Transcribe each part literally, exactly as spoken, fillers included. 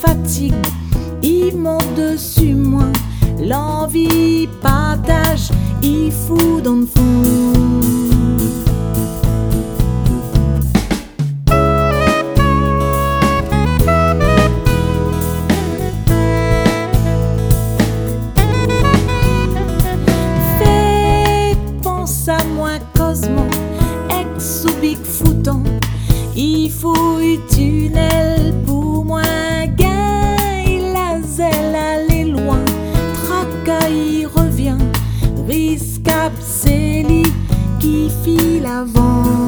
fatigue, il monte dessus moi. L'envie partage, il fout dans le fond. Fais pense à moi Cosmo, ex ou Big Fouton. Il fouille tunnel pour moi, gagne la zèle, aller loin. Traca, il revient, riscable, c'est lui qui file avant.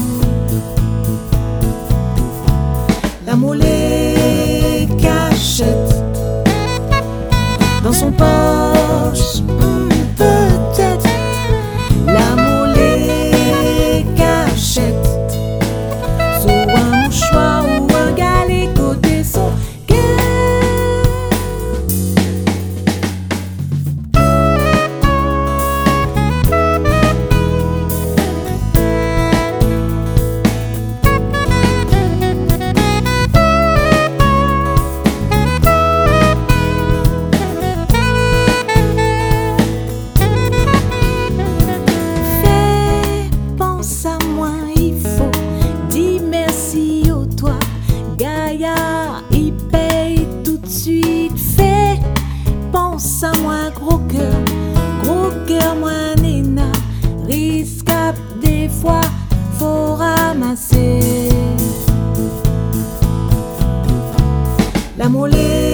La mollet cachette dans son poche, hmm, peut-être. La mollet cachette sur un mouchoir ou un galet côté son cœur. Fais pense à moi, il faut dire merci au toi. Gaillard, il paye tout de suite. Fais pense à moi, gros cœur, gros cœur, moi, Nena. Riscable, des fois, faut ramasser. La mollet